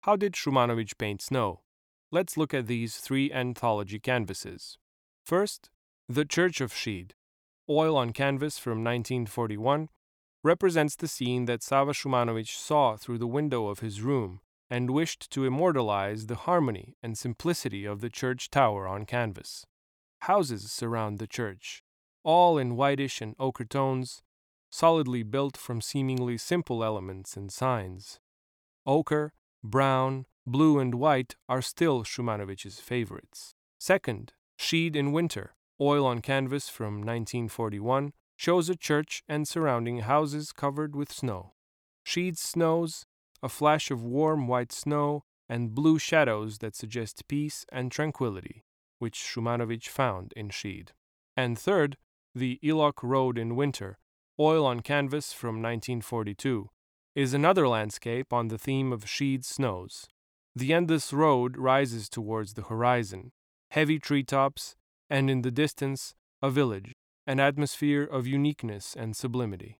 How did Shumanovich paint snow? Let's look at these three anthology canvases. First, The Church of Sheed, oil on canvas from 1941, represents the scene that Sava Shumanovich saw through the window of his room and wished to immortalize the harmony and simplicity of the church tower on canvas. Houses surround the church, all in whitish and ochre tones, solidly built from seemingly simple elements and signs. Ochre, brown, blue, and white are still Shumanovich's favorites. Second, Sheed in Winter, oil on canvas from 1941, shows a church and surrounding houses covered with snow. Sheed's snows, a flash of warm white snow, and blue shadows that suggest peace and tranquility, which Shumanovich found in Sheed. And third, the Ilok Road in Winter, oil on canvas from 1942, is another landscape on the theme of Sheed's snows. The endless road rises towards the horizon, heavy treetops, and in the distance, a village, an atmosphere of uniqueness and sublimity.